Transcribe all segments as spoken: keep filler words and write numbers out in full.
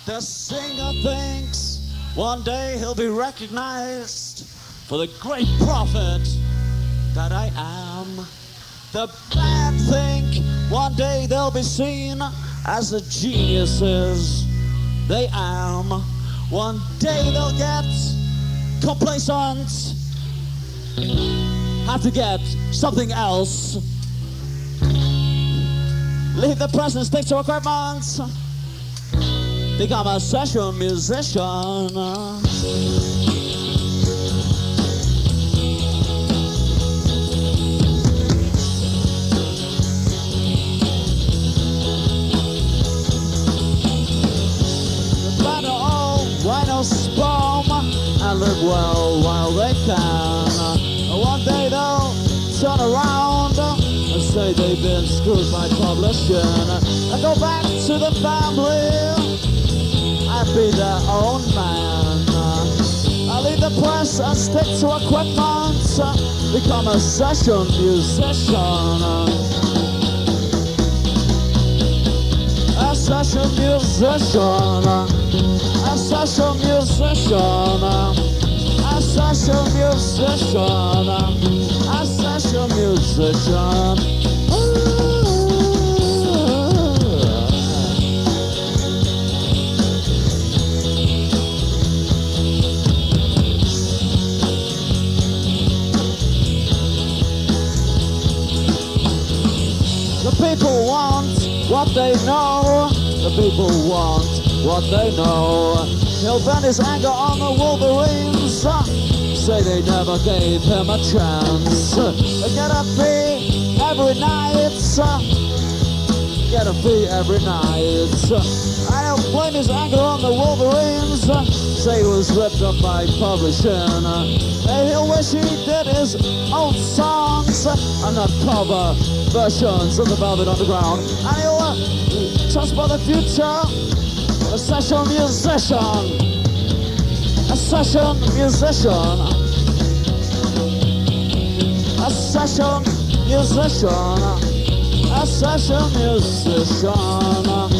The singer thinks one day he'll be recognized for the great prophet that I am. The band think one day they'll be seen as the geniuses they am. One day they'll get complacent, have to get something else. Leave the present, stick to equipment, become a session musician. Find all rhino sperm and live well while they can. One day they'll turn around and say they've been screwed by publishing and go back to the family and be their own man. I leave the press and stick to equipment, become a session musician. A session musician. A session musician. A session musician. A session musician. People want what they know. The people want what they know. He'll vent his anger on the Wolverines. Say they never gave him a chance. Get a fee every night. Get a fee every night. And he'll blame his anger on the Wolverines. Say he was ripped up by publishing. And he'll wish he did his own songs and not cover versions of the Velvet Underground. And he'll uh, trust by the future. A session musician. A session musician. A session musician. A session musician.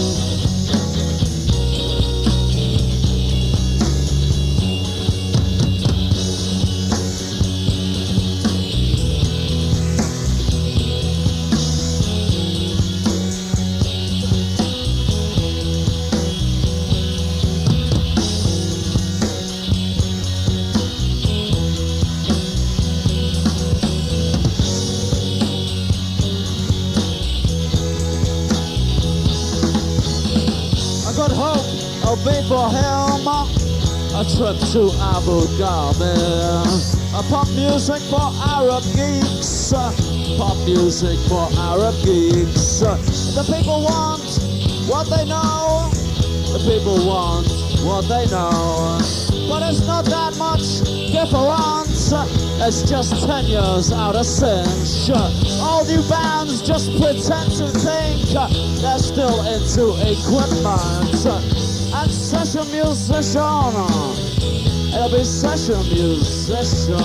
Be for him a trip to Abu Dhabi. A pop music for Arab geeks. Pop music for Arab geeks. The people want what they know. The people want what they know. But it's not that much difference. It's just ten years out of cinch. All new bands just pretend to think they're still into equipment. And session musician, it'll be session musicians.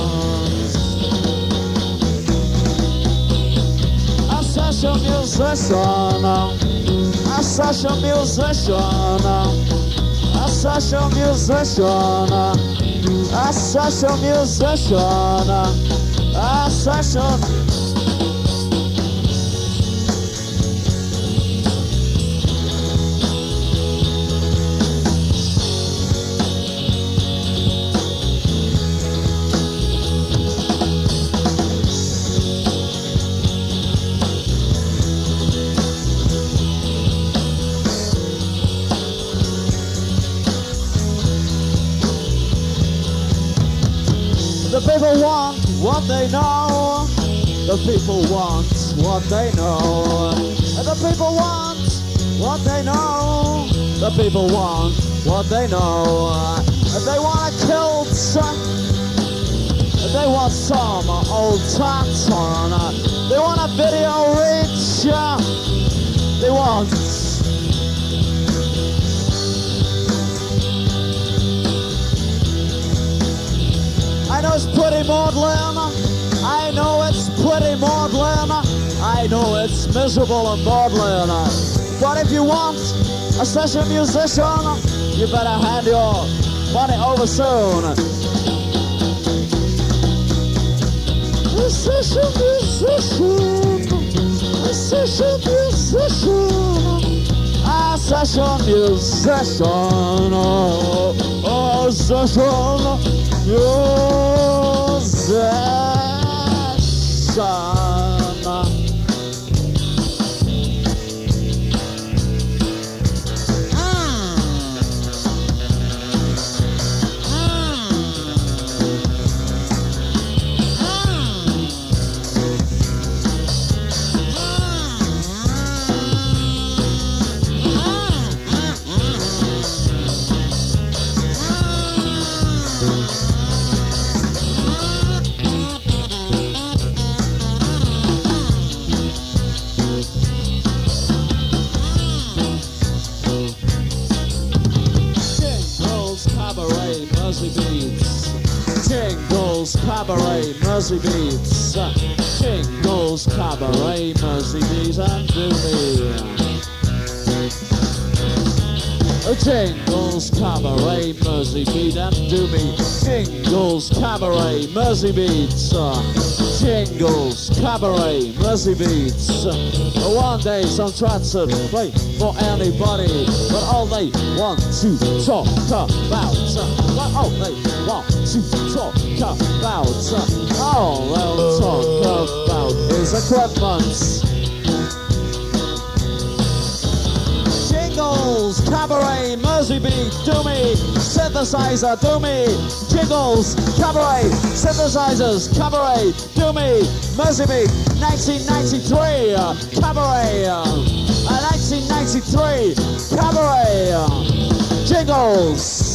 A session musician, a session musician, a session musician, a session musician, a session. The people want what they know. The people want what they know. The people want what they know. The people want what they know. They want a kilt. They want some old tartan. They want a video reach. They want I know it's pretty maudlin. I know it's pretty maudlin. I know it's miserable and maudlin. But if you want a session musician, you better hand your money over soon. A session musician, a session musician, a session musician, oh, a session musician. Jingles, cabaret, mercy beats. Jingles, cabaret, mercy beats, and do me. Jingles, cabaret, mercy beat, and do me. Jingles, cabaret, mercy beats. Jingles, cabaret, mercy beats. One day some tracks would play for anybody, but all they want to talk about, what all they want to talk about, all they'll talk about is equipment. Jingles, cabaret, mercy beat, do me. Synthesizer, do me. Jingles, cabaret, synthesizers, cabaret, do me. Mercy beat, nineteen ninety-three, cabaret, uh, nineteen ninety-three, cabaret, uh, Jingles.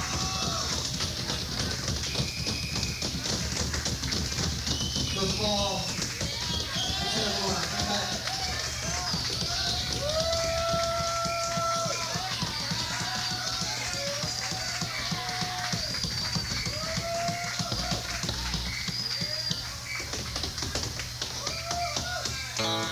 The fall